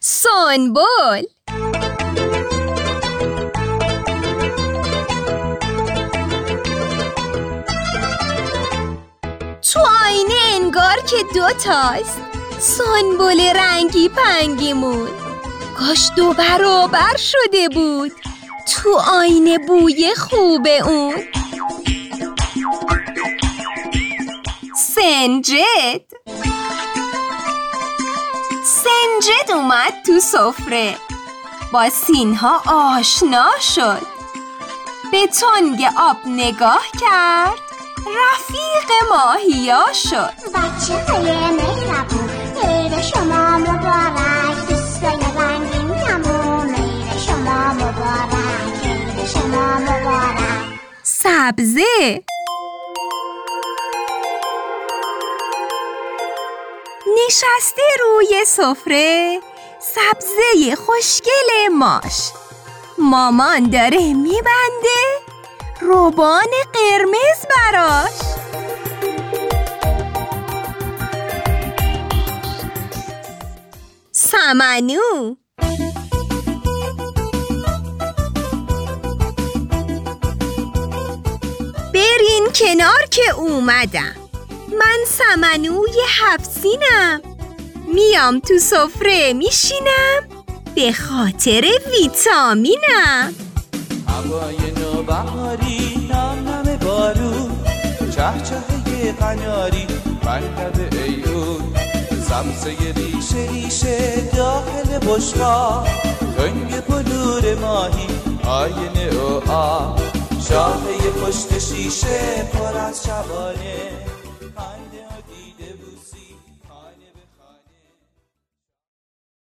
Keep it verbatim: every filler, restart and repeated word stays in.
سنبل. تو آینه انگار که دوتاست، سنبل رنگی پنگیمون. کاش دو برابر شده بود، تو آینه بوی خوبه اون. سنجد. سنجد اومد تو سفره، با سینها آشنا شد. به تنگ آب نگاه کرد، رفیق ماهیا شد. بچه های مهربون، عید شما مبارک، دوستای رنگین کمون، عید شما مبارک، عید شما مبارک. سبزه. نشسته روی سفره، سبزه خوشگل ماش. مامان داره میبنده روبان قرمز براش. سمنو. برین کنار که اومدم، من سمنوی هفسینم. میام تو سفره میشینم، به خاطر ویتامینم. هوای نوبهاری، نم نم بارون، چهچهه قناری، مرکب ایون، سبزه ریشه ریشه داخل بشقا، تنگ بلور ماهی، آینه و آب، شاهه پشت شیشه پر از شبانه.